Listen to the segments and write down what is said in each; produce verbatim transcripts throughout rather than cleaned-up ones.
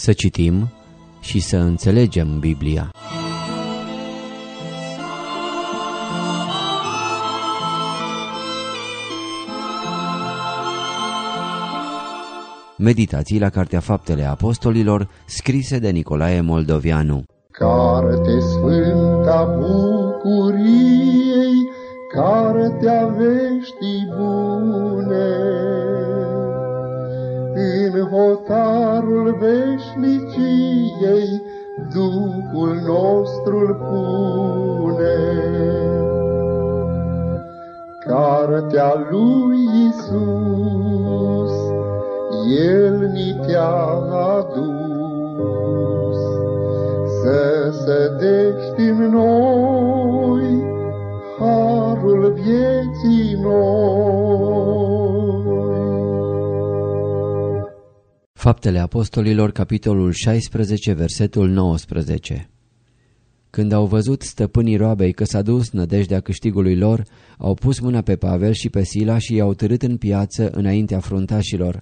Să citim și să înțelegem Biblia. Meditații la Cartea Faptele Apostolilor, scrise de Nicolae Moldovianu. Carte sfânta bucuriei, cartea veștii bune, în hotarul veșniciei Duhul nostru pune. Cartea lui Iisus, El ni te-a adus, să sădești în noi harul vieții noi. Faptele Apostolilor, capitolul șaisprezece, versetul nouăsprezece. Când au văzut stăpânii roabei că s-a dus nădejdea câștigului lor, au pus mâna pe Pavel și pe Sila și i-au târât în piață înaintea fruntașilor.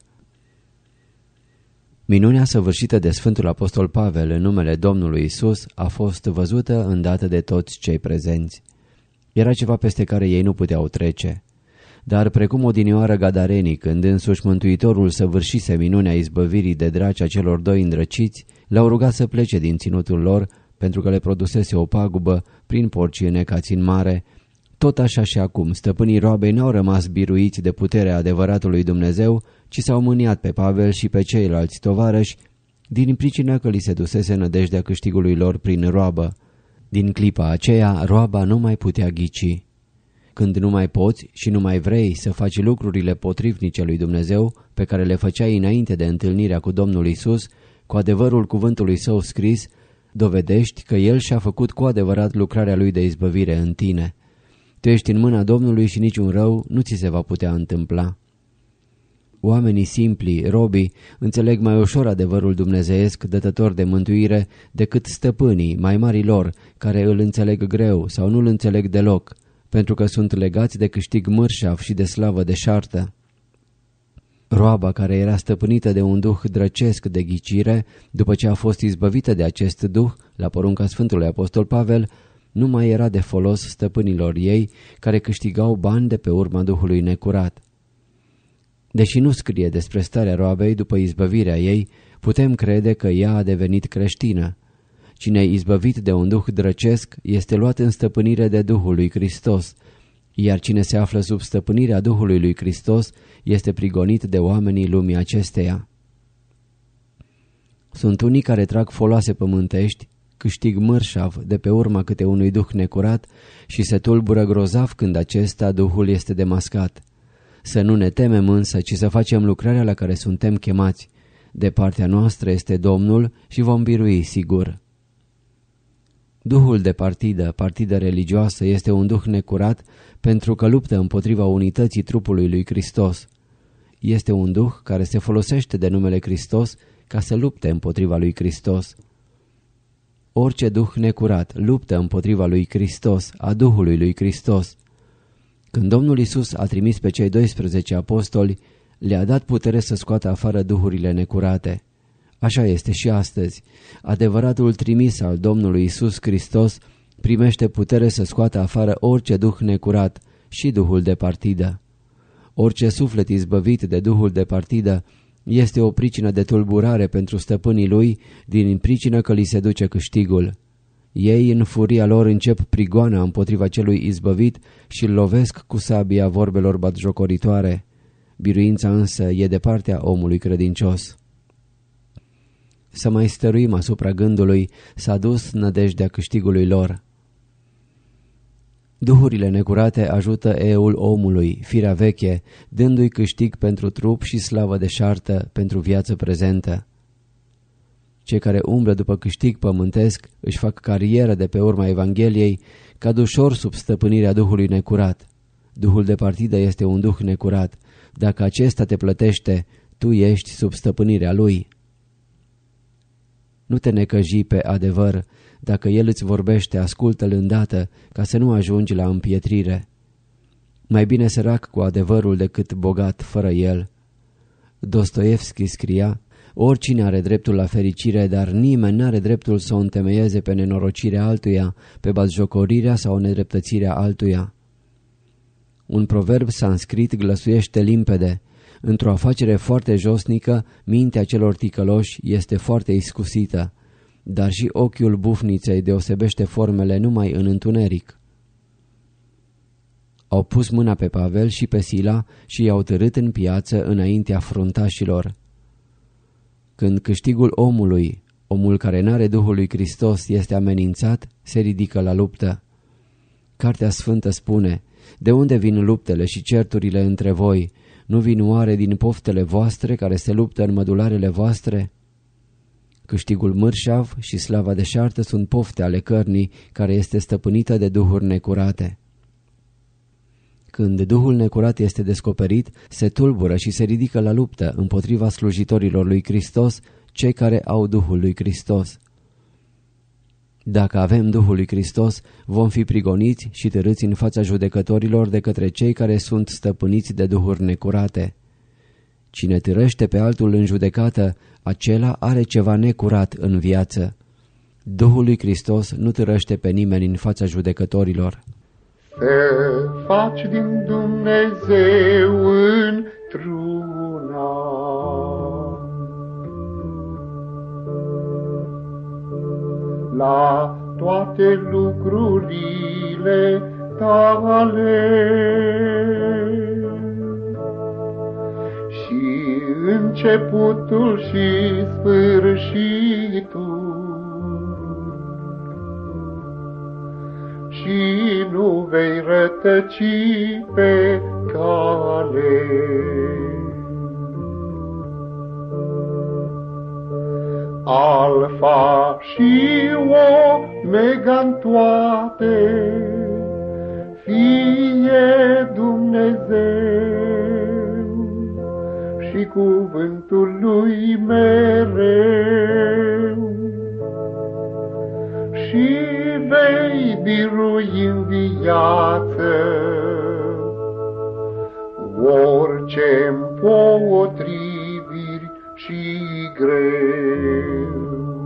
Minunea săvârșită de Sfântul Apostol Pavel în numele Domnului Isus a fost văzută îndată de toți cei prezenți. Era ceva peste care ei nu puteau trece. Dar precum odinioară gadarenii, când însuși Mântuitorul săvârșise minunea izbăvirii de dracea celor doi îndrăciți, l-au rugat să plece din ținutul lor, pentru că le produsese o pagubă prin porcii înecați în mare. Tot așa și acum, stăpânii roabei n-au rămas biruiți de puterea adevăratului Dumnezeu, ci s-au mâniat pe Pavel și pe ceilalți tovarăși, din pricina că li se dusese nădejdea câștigului lor prin roabă. Din clipa aceea, roaba nu mai putea ghici. Când nu mai poți și nu mai vrei să faci lucrurile potrivnice lui Dumnezeu, pe care le făceai înainte de întâlnirea cu Domnul Isus, cu adevărul cuvântului său scris, dovedești că El și-a făcut cu adevărat lucrarea Lui de izbăvire în tine. Tu ești în mâna Domnului și niciun rău nu ți se va putea întâmpla. Oamenii simpli, robii, înțeleg mai ușor adevărul dumnezeiesc dătător de mântuire decât stăpânii mai mari lor, care îl înțeleg greu sau nu îl înțeleg deloc, pentru că sunt legați de câștig mărșav și de slavă deșartă. Roaba, care era stăpânită de un duh drăcesc de ghicire, după ce a fost izbăvită de acest duh, la porunca Sfântului Apostol Pavel, nu mai era de folos stăpânilor ei, care câștigau bani de pe urma duhului necurat. Deși nu scrie despre starea roabei după izbăvirea ei, putem crede că ea a devenit creștină. Cine e izbăvit de un duh drăcesc este luat în stăpânire de Duhul lui Hristos, iar cine se află sub stăpânirea Duhului lui Hristos este prigonit de oamenii lumii acesteia. Sunt unii care trag foloase pământești, câștig mărșav de pe urma câte unui duh necurat și se tulbură grozav când acesta duhul este demascat. Să nu ne temem însă, ci să facem lucrarea la care suntem chemați. De partea noastră este Domnul și vom birui sigur. Duhul de partidă, partidă religioasă, este un duh necurat pentru că luptă împotriva unității trupului lui Hristos. Este un duh care se folosește de numele Hristos ca să lupte împotriva lui Hristos. Orice duh necurat luptă împotriva lui Hristos, a Duhului lui Hristos. Când Domnul Isus a trimis pe cei doisprezece apostoli, le-a dat putere să scoată afară duhurile necurate. Așa este și astăzi. Adevăratul trimis al Domnului Isus Hristos primește putere să scoată afară orice duh necurat și duhul de partidă. Orice suflet izbăvit de duhul de partidă este o pricină de tulburare pentru stăpânii lui, din pricină că li se duce câștigul. Ei în furia lor încep prigoana împotriva celui izbăvit și îl lovesc cu sabia vorbelor batjocoritoare. Biruința însă e de partea omului credincios. Să mai stăruim asupra gândului, s-a dus nădejdea câștigului lor. Duhurile necurate ajută eul omului, firea veche, dându-i câștig pentru trup și slavă deșartă pentru viață prezentă. Cei care umblă după câștig pământesc își fac carieră de pe urma Evangheliei, cad ușor sub stăpânirea duhului necurat. Duhul de partidă este un duh necurat. Dacă acesta te plătește, tu ești sub stăpânirea lui. Nu te necăji pe adevăr. Dacă el îți vorbește, ascultă-l îndată, ca să nu ajungi la împietrire. Mai bine sărac cu adevărul decât bogat fără el. Dostoevski scria: Oricine are dreptul la fericire, dar nimeni n-are dreptul să o întemeieze pe nenorocirea altuia, pe batjocorirea sau nedreptățirea altuia. Un proverb sanscrit glăsuiește limpede: într-o afacere foarte josnică, mintea celor ticăloși este foarte iscusită, dar și ochiul bufniței deosebește formele numai în întuneric. Au pus mâna pe Pavel și pe Sila și i-au târât în piață înaintea fruntașilor. Când câștigul omului, omul care n-are Duhul lui Hristos, este amenințat, se ridică la luptă. Cartea Sfântă spune: de unde vin luptele și certurile între voi? Nu vin oare din poftele voastre care se luptă în mădularele voastre? Câștigul mărșav și slava deșartă sunt pofte ale cărnii, care este stăpânită de duhuri necurate. Când Duhul necurat este descoperit, se tulbură și se ridică la luptă împotriva slujitorilor lui Hristos, cei care au Duhul lui Hristos. Dacă avem Duhul lui Hristos, vom fi prigoniți și târâți în fața judecătorilor de către cei care sunt stăpâniți de duhuri necurate. Cine târăște pe altul în judecată, acela are ceva necurat în viață. Duhul lui Hristos nu târăște pe nimeni în fața judecătorilor. Să faci din Dumnezeu într-una la toate lucrurile tale și începutul și sfârșitul, și nu vei rătăci pe cale. Alfa și Omega-n toate, fie Dumnezeu și cuvântul lui mereu. Și vei birui în viață orice împotriviri și greu.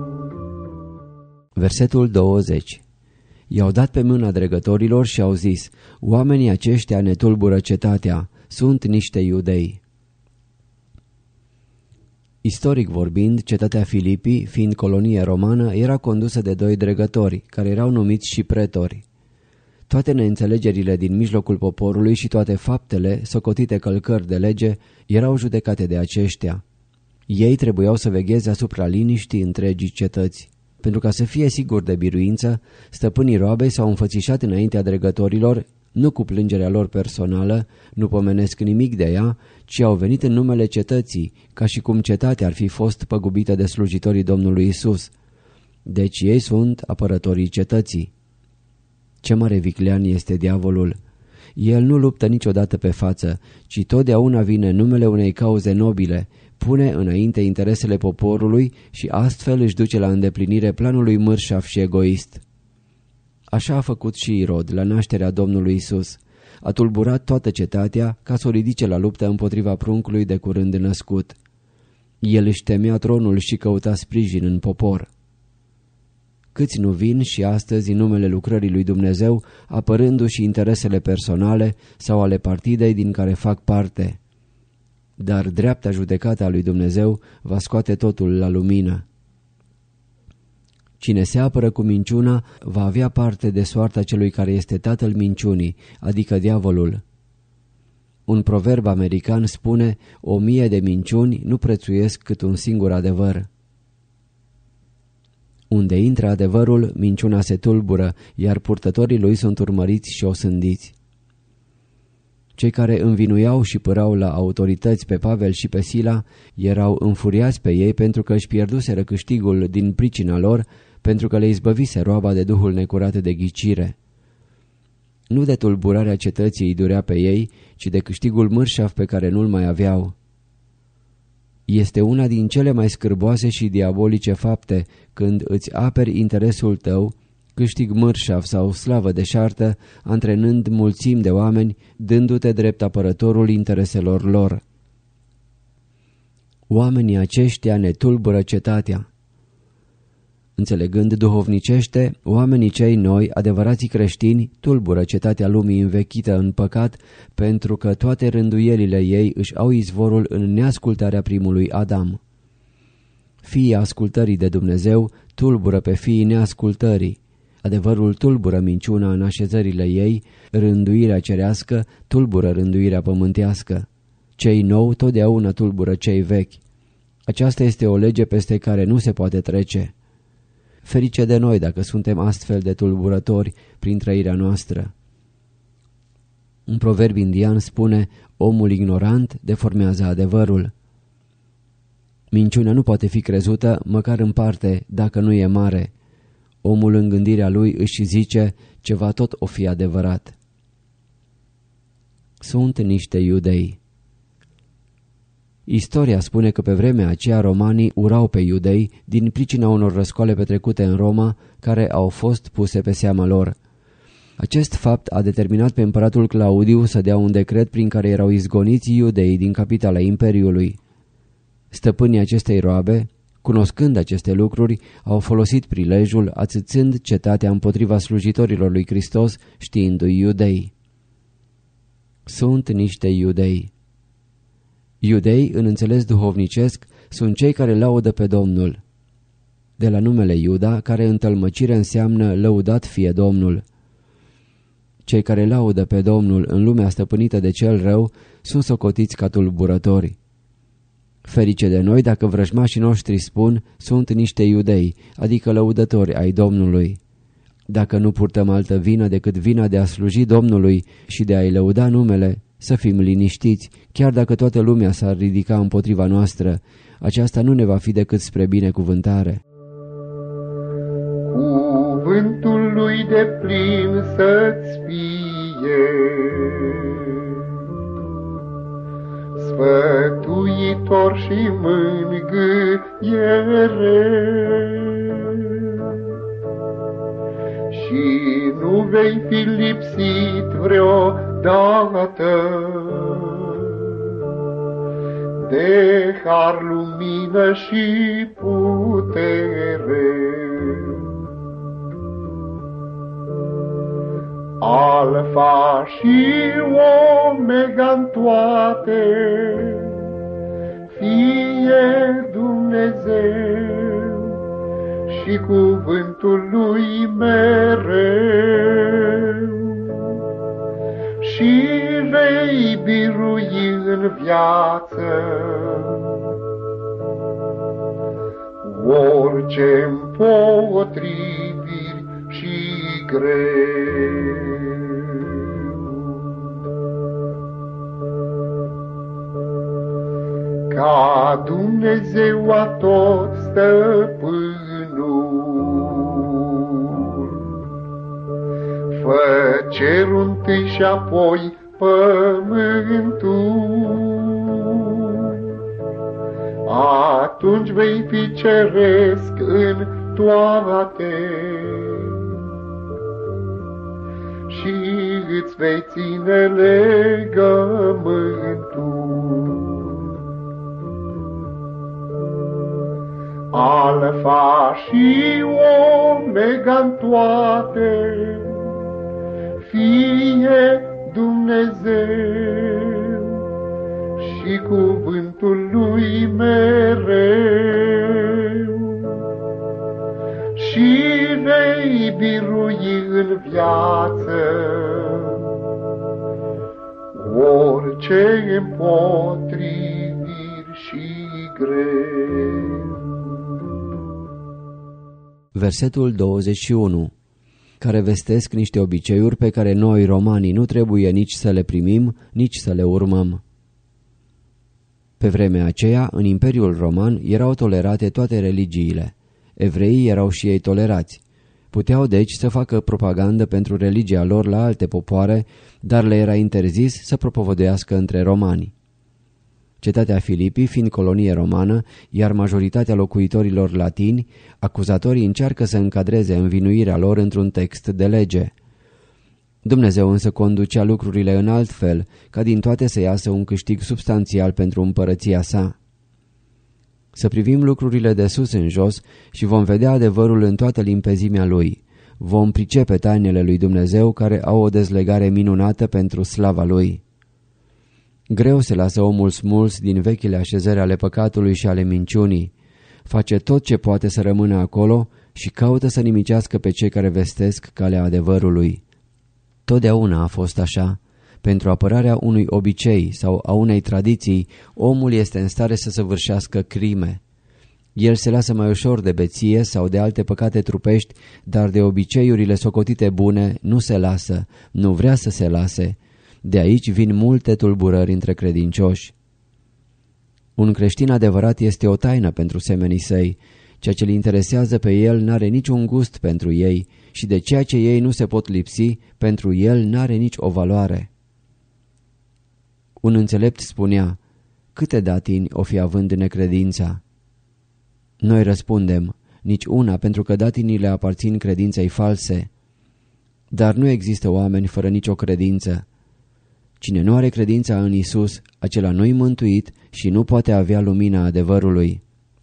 Versetul douăzeci. I-au dat pe mâna dregătorilor și au zis: oamenii aceștia ne tulbură cetatea, sunt niște iudei. Istoric vorbind, cetatea Filipii, fiind colonie romană, era condusă de doi dregători, care erau numiți și pretori. Toate neînțelegerile din mijlocul poporului și toate faptele, socotite călcări de lege, erau judecate de aceștia. Ei trebuiau să vegheze asupra liniștii întregii cetăți. Pentru ca să fie siguri de biruință, stăpânii roabei s-au înfățișat înaintea dregătorilor, nu cu plângerea lor personală, nu pomenesc nimic de ea, ci au venit în numele cetății, ca și cum cetatea ar fi fost păgubită de slujitorii Domnului Isus. Deci ei sunt apărătorii cetății. Ce mare viclean este diavolul! El nu luptă niciodată pe față, ci totdeauna vine în numele unei cauze nobile, pune înainte interesele poporului și astfel își duce la îndeplinire planul lui mărșav și egoist. Așa a făcut și Irod la nașterea Domnului Isus. A tulburat toată cetatea ca să o ridice la luptă împotriva pruncului de curând născut. El își temea tronul și căuta sprijin în popor. Câți nu vin și astăzi în numele lucrării lui Dumnezeu, apărându-și interesele personale sau ale partidei din care fac parte. Dar dreapta judecată a lui Dumnezeu va scoate totul la lumină. Cine se apără cu minciuna va avea parte de soarta celui care este tatăl minciunii, adică diavolul. Un proverb american spune: o mie de minciuni nu prețuiesc cât un singur adevăr. Unde intră adevărul, minciuna se tulbură, iar purtătorii lui sunt urmăriți și osândiți. Cei care învinuiau și părau la autorități pe Pavel și pe Sila erau înfuriați pe ei pentru că își pierduseră câștigul din pricina lor, pentru că le izbăvise roaba de duhul necurat de ghicire. Nu de tulburarea cetății îi durea pe ei, ci de câștigul mărșav pe care nu-l mai aveau. Este una din cele mai scârboase și diabolice fapte când îți aperi interesul tău, câștig mărșav sau slavă deșartă, antrenând mulțimi de oameni, dându-te drept apărătorul intereselor lor. oamenii aceștia ne tulbură cetatea. Înțelegând duhovnicește, oamenii cei noi, adevărații creștini, tulbură cetatea lumii învechită în păcat, pentru că toate rânduielile ei își au izvorul în neascultarea primului Adam. Fiii ascultării de Dumnezeu tulbură pe fiii neascultării. Adevărul tulbură minciuna în așezările ei, rânduirea cerească tulbură rânduirea pământească. Cei nou totdeauna tulbură cei vechi. Aceasta este o lege peste care nu se poate trece. Ferice de noi dacă suntem astfel de tulburători prin trăirea noastră. Un proverb indian spune: omul ignorant deformează adevărul. Minciunea nu poate fi crezută măcar în parte dacă nu e mare. Omul în gândirea lui își zice: ceva tot o fi adevărat. Sunt niște iudei. Istoria spune că pe vremea aceea romanii urau pe iudei din pricina unor răscoale petrecute în Roma, care au fost puse pe seama lor. Acest fapt a determinat pe împăratul Claudiu să dea un decret prin care erau izgoniți iudeii din capitala Imperiului. Stăpânii acestei roabe, cunoscând aceste lucruri, au folosit prilejul ațățând cetatea împotriva slujitorilor lui Hristos, știindu-i iudei. Sunt niște iudei. Iudei, în înțeles duhovnicesc, sunt cei care laudă pe Domnul. De la numele Iuda, care în tălmăcire înseamnă lăudat fie Domnul. Cei care laudă pe Domnul în lumea stăpânită de cel rău sunt socotiți ca tulburători. Ferice de noi dacă vrăjmașii noștri spun: sunt niște iudei, adică lăudători ai Domnului. Dacă nu purtăm altă vină decât vina de a sluji Domnului și de a-i lăuda numele, să fim liniștiți, chiar dacă toată lumea s-ar ridica împotriva noastră, aceasta nu ne va fi decât spre binecuvântare. Cuvântul lui de plin să-ți fie, sfătuitor și mângâiere, și nu vei fi lipsit vreodată de har, lumină și putere. Alfa și Omega-n toate, fie Dumnezeu și cuvântul lui mereu, și vei birui în viață orice împotriviri și greu. Ca Dumnezeu atot stăpânul, fă cerul întâi și apoi pământul, atunci vei fi ceresc în toate și îți vei ține legământul. Alfa și Omega-n toate, fie Dumnezeu și cuvântul lui mereu, și vei birui în viață orice împotriviri și greu. Versetul douăzeci și unu, care vestesc niște obiceiuri pe care noi, romanii, nu trebuie nici să le primim, nici să le urmăm. Pe vremea aceea, în Imperiul Roman, erau tolerate toate religiile. Evreii erau și ei tolerați. Puteau deci să facă propagandă pentru religia lor la alte popoare, dar le era interzis să propovăduiască între romani. Cetatea Filipii fiind colonie romană, iar majoritatea locuitorilor latini, acuzatorii încearcă să încadreze învinuirea lor într-un text de lege. Dumnezeu însă conducea lucrurile în alt fel, ca din toate să iasă un câștig substanțial pentru împărăția sa. Să privim lucrurile de sus în jos și vom vedea adevărul în toată limpezimea lui. Vom pricepe tainele lui Dumnezeu care au o dezlegare minunată pentru slava lui. Greu se lasă omul smuls din vechile așezări ale păcatului și ale minciunii. Face tot ce poate să rămână acolo și caută să nimicească pe cei care vestesc calea adevărului. Totdeauna a fost așa. Pentru apărarea unui obicei sau a unei tradiții, omul este în stare să săvârșească crime. El se lasă mai ușor de beție sau de alte păcate trupești, dar de obiceiurile socotite bune nu se lasă, nu vrea să se lase. De aici vin multe tulburări între credincioși. Un creștin adevărat este o taină pentru semenii săi. Ceea ce îl interesează pe el n-are niciun gust pentru ei și de ceea ce ei nu se pot lipsi, pentru el n-are nici o valoare. Un înțelept spunea: câte datini o fi având necredința? Noi răspundem: nici una, pentru că datinile aparțin credinței false. Dar nu există oameni fără nicio credință. Cine nu are credința în Isus, acela nu-i mântuit și nu poate avea lumina adevărului.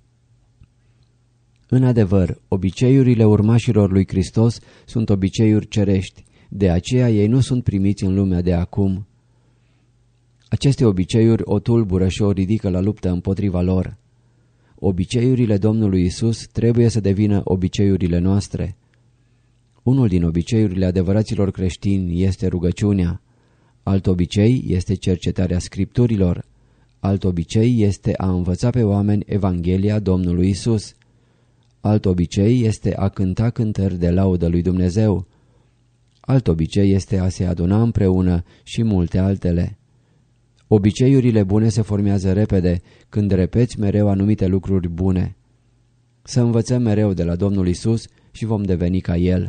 În adevăr, obiceiurile urmașilor lui Hristos sunt obiceiuri cerești, de aceea ei nu sunt primiți în lumea de acum. Aceste obiceiuri o tulbură și o ridică la luptă împotriva lor. Obiceiurile Domnului Isus trebuie să devină obiceiurile noastre. Unul din obiceiurile adevăraților creștini este rugăciunea. Alt obicei este cercetarea Scripturilor. Alt obicei este a învăța pe oameni Evanghelia Domnului Isus. Alt obicei este a cânta cântări de laudă lui Dumnezeu. Alt obicei este a se aduna împreună și multe altele. Obiceiurile bune se formează repede când repeți mereu anumite lucruri bune. Să învățăm mereu de la Domnul Isus și vom deveni ca El.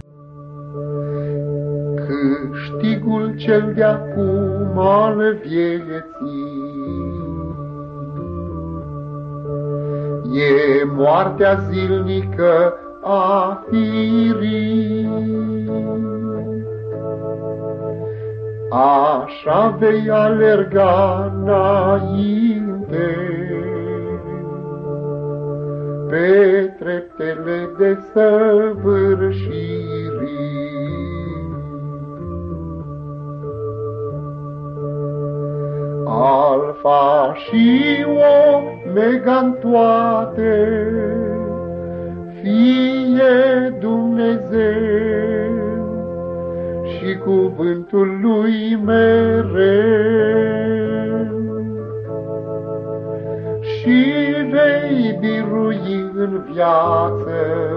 Câștigul cel de-acum al vieții e moartea zilnică a firii. Așa vei alerga înainte pe treptele de săvârșirii. Alfa și Omega-n toate, fie Dumnezeu și cuvântul lui mereu. Și vei birui în viață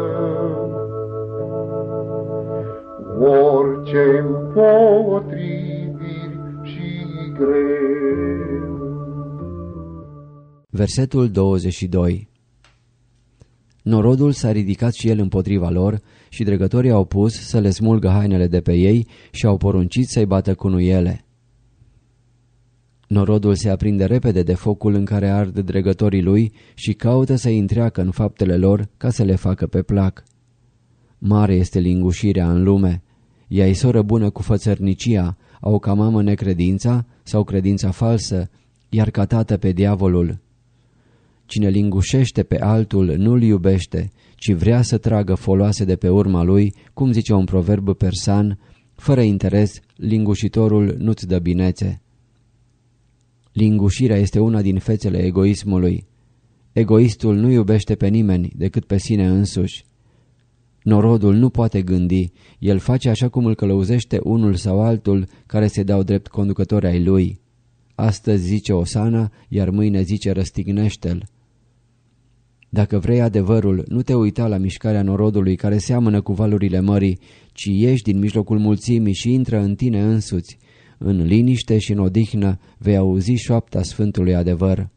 orice împotriviri și greu. Versetul douăzeci și doi. Norodul s-a ridicat și el împotriva lor și dregătorii au pus să le smulgă hainele de pe ei și au poruncit să-i bată cu nuiele. Norodul se aprinde repede de focul în care ard dregătorii lui și caută să-i întreacă în faptele lor ca să le facă pe plac. Mare este lingușirea în lume. Ea-i soră bună cu fățărnicia, au ca mamă necredința sau credința falsă, iar ca tată pe diavolul. Cine lingușește pe altul nu-l iubește, ci vrea să tragă foloase de pe urma lui, cum zice un proverb persan: fără interes, lingușitorul nu-ți dă binețe. Lingușirea este una din fețele egoismului. Egoistul nu iubește pe nimeni decât pe sine însuși. Norodul nu poate gândi, el face așa cum îl călăuzește unul sau altul care se dau drept conducători ai lui. Astăzi zice Osana, iar mâine zice răstignește-l. Dacă vrei adevărul, nu te uita la mișcarea norodului care seamănă cu valurile mării, ci ieși din mijlocul mulțimii și intră în tine însuți. În liniște și în odihnă vei auzi șoapta Sfântului adevăr.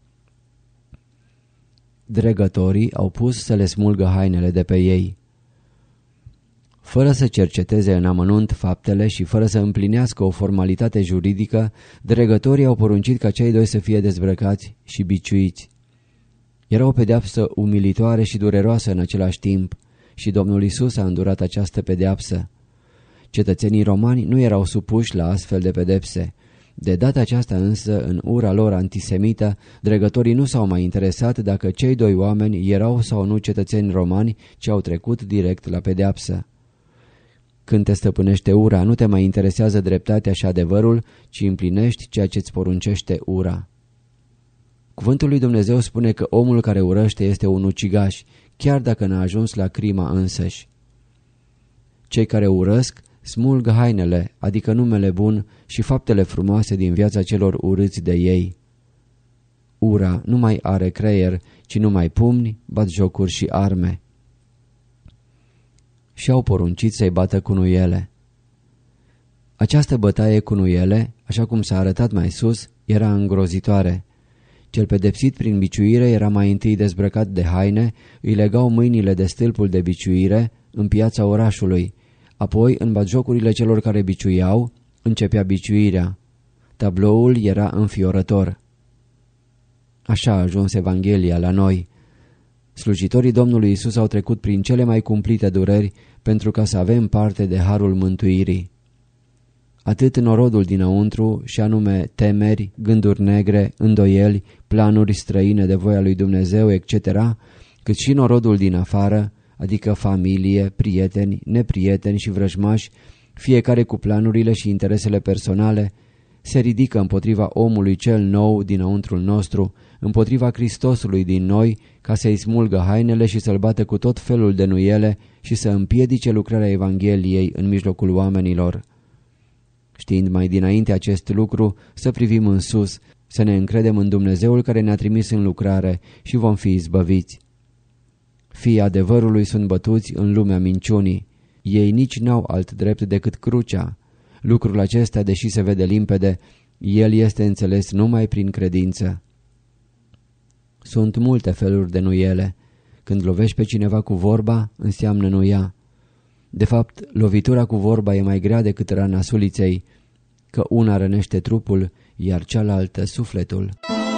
Dregătorii au pus să le smulgă hainele de pe ei. Fără să cerceteze în amănunt faptele și fără să împlinească o formalitate juridică, dregătorii au poruncit ca cei doi să fie dezbrăcați și biciuiți. Era o pedeapsă umilitoare și dureroasă în același timp și Domnul Isus a îndurat această pedeapsă. Cetățenii romani nu erau supuși la astfel de pedepse. De data aceasta însă, în ura lor antisemită, dregătorii nu s-au mai interesat dacă cei doi oameni erau sau nu cetățeni romani, ci au trecut direct la pedeapsă. Când te stăpânește ura, nu te mai interesează dreptatea și adevărul, ci împlinești ceea ce îți poruncește ura. Cuvântul lui Dumnezeu spune că omul care urăște este un ucigaș, chiar dacă n-a ajuns la crima însăși. Cei care urăsc smulg hainele, adică numele bun și faptele frumoase din viața celor urâți de ei. Ura nu mai are creier, ci numai pumni, batjocuri și arme. Și-au poruncit să-i bată cu nuiele. Această bătaie cu nuiele, așa cum s-a arătat mai sus, era îngrozitoare. Cel pedepsit prin biciuire era mai întâi dezbrăcat de haine, îi legau mâinile de stâlpul de biciuire în piața orașului, apoi în batjocurile celor care biciuiau începea biciuirea. Tabloul era înfiorător. Așa a ajuns Evanghelia la noi. Slujitorii Domnului Isus au trecut prin cele mai cumplite dureri pentru ca să avem parte de harul mântuirii. Atât norodul dinăuntru, și anume temeri, gânduri negre, îndoieli, planuri străine de voia lui Dumnezeu, et cetera, cât și norodul din afară, adică familie, prieteni, neprieteni și vrăjmași, fiecare cu planurile și interesele personale, se ridică împotriva omului cel nou dinăuntrul nostru, împotriva Hristosului din noi, ca să-i smulgă hainele și să-l bată cu tot felul de nuiele și să împiedice lucrarea Evangheliei în mijlocul oamenilor. Știind mai dinainte acest lucru, să privim în sus, să ne încredem în Dumnezeul care ne-a trimis în lucrare și vom fi izbăviți. Fiii adevărului sunt bătuți în lumea minciunii. Ei nici n-au alt drept decât crucea. Lucrul acesta, deși se vede limpede, el este înțeles numai prin credință. Sunt multe feluri de nuiele. Când lovești pe cineva cu vorba, înseamnă nuia. De fapt, lovitura cu vorba e mai grea decât rana suliței, că una rănește trupul, iar cealaltă sufletul.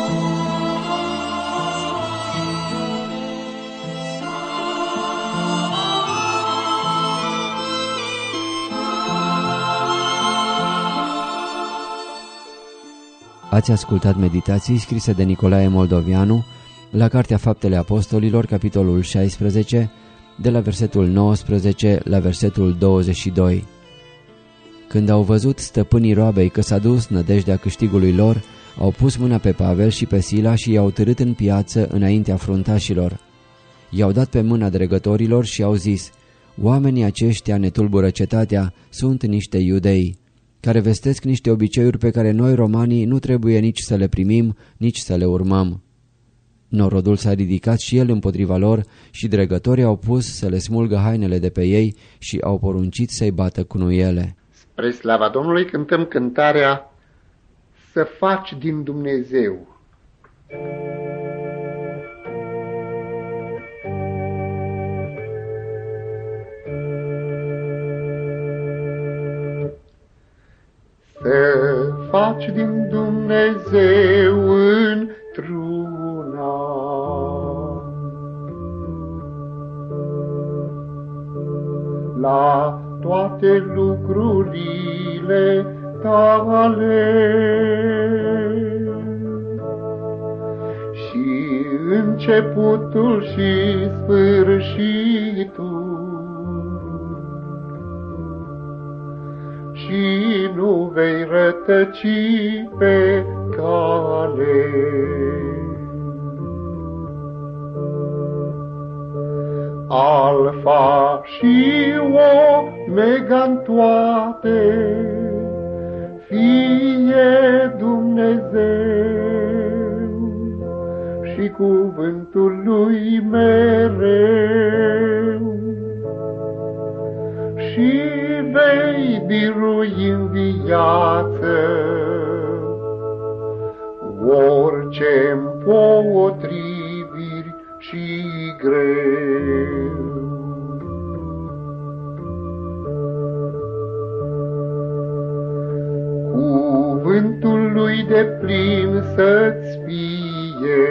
Ați ascultat meditații scrise de Nicolae Moldovianu la Cartea Faptele Apostolilor, capitolul șaisprezece, de la versetul nouăsprezece la versetul douăzeci și doi. Când au văzut stăpânii roabei că s-a dus nădejdea câștigului lor, au pus mâna pe Pavel și pe Sila și i-au târât în piață înaintea fruntașilor. I-au dat pe mâna dregătorilor și au zis: oamenii aceștia ne tulbură cetatea, sunt niște iudei, care vestesc niște obiceiuri pe care noi romanii nu trebuie nici să le primim, nici să le urmăm. Norodul s-a ridicat și el împotriva lor și dregătorii au pus să le smulgă hainele de pe ei și au poruncit să-i bată cu nuiele. Spre slava Domnului cântăm cântarea Să faci din Dumnezeu. Să faci din Dumnezeu într-una la toate lucrurile tale și începutul și sfârșitul și nu vei rătăci pe cale. Alfa și Omega-n toate, fie Dumnezeu și cuvântul lui mereu. Și vei birui în viață orice-mpotriviri și greu. Cuvântul lui de plin să-ți fie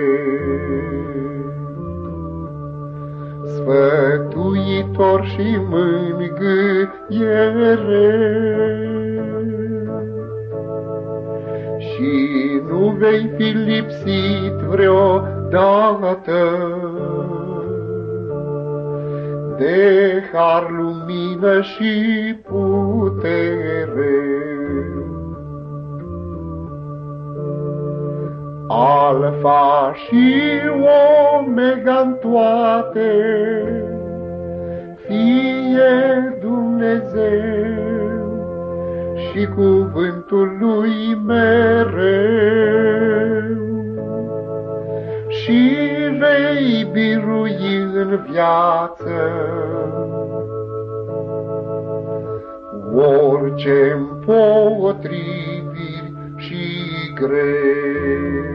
sfătuitor și mângâiere vei fi lipsit vreodată de har, lumină și putere. Alfa și Omega-n toate, fie Dumnezeu și cuvântul lui mereu. Și vei birui în viață orice împotriviri și greu.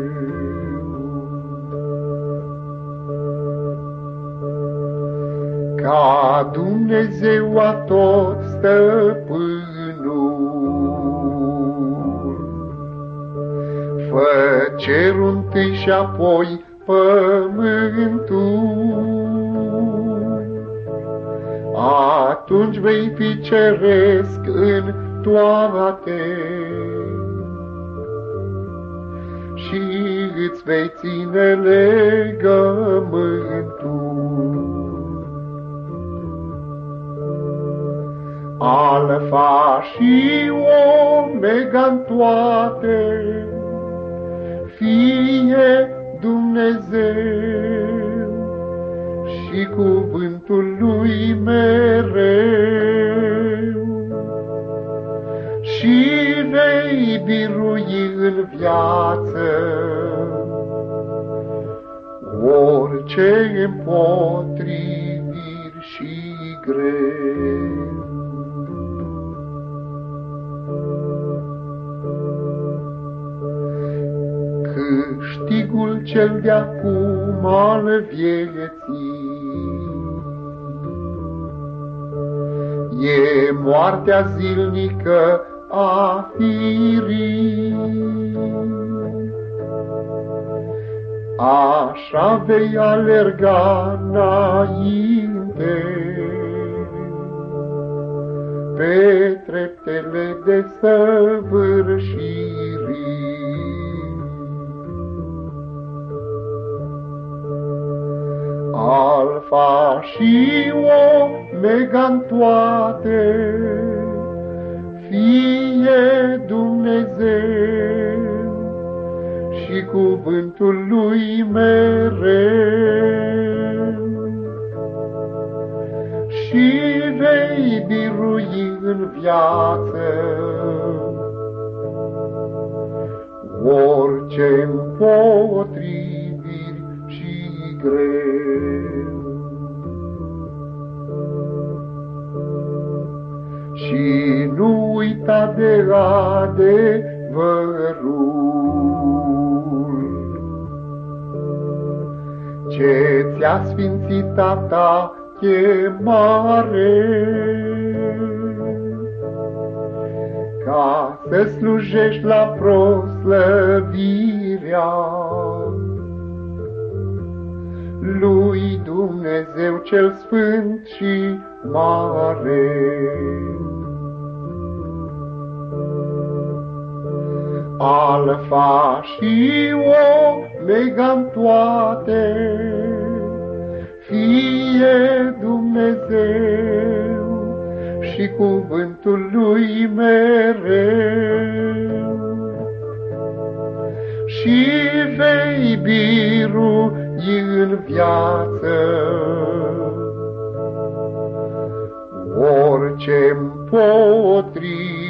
Ca Dumnezeu atot stăpânul, fă cerul întâi și apoi pământul, atunci vei fi ceresc în toate și îți vei ține legământul. Alfa și Omega-n toate, fie Dumnezeu și cuvântul lui mereu. Și vei birui în viață orice împotriviri și greu. Câștigul cel de-acum al vieții e moartea zilnică a firii. Așa vei alerga înainte pe treptele de săvârșirii. Alfa și Omega-n toate, fie Dumnezeu și cuvântul lui mereu. Și vei birui în viață orice împotriviri și greu. Și nu uita de adevărul ce ți-a sfințit ta chemare, ca să slujești la proslăvirea lui Dumnezeu cel sfânt și mare. Alfa și Omega-n toate, fie Dumnezeu și cuvântul lui mereu. Și vei birui în viață orice împotriviri